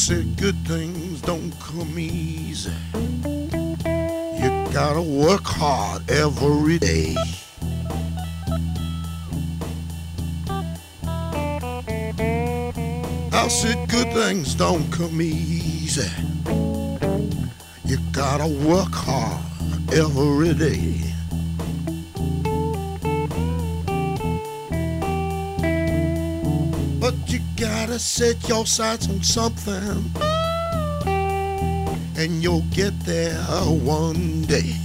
said good things don't come easy. You gotta work hard every day. I said good things don't come easy. You gotta work hard every day. But you gotta set your sights on something, and you'll get there one day.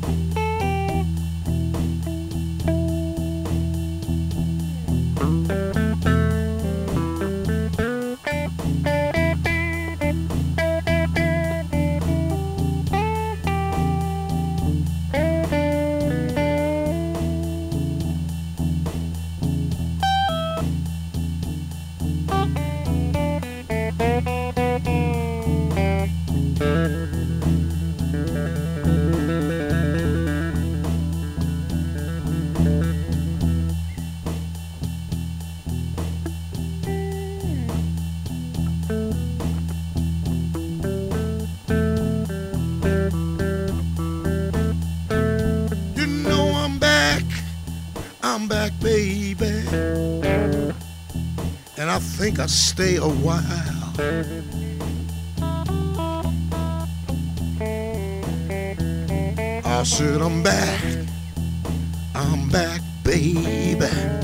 I'm back, baby, and I think I'll stay a while. I said I'm back, baby,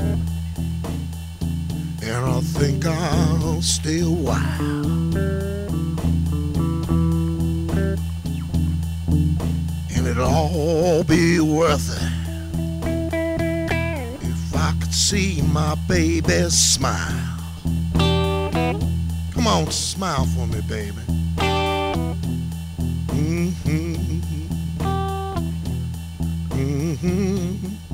and I think I'll stay a while. And it'll all be worth it. See my baby smile. Come on, smile for me, baby. Mm-hmm. Mm-hmm.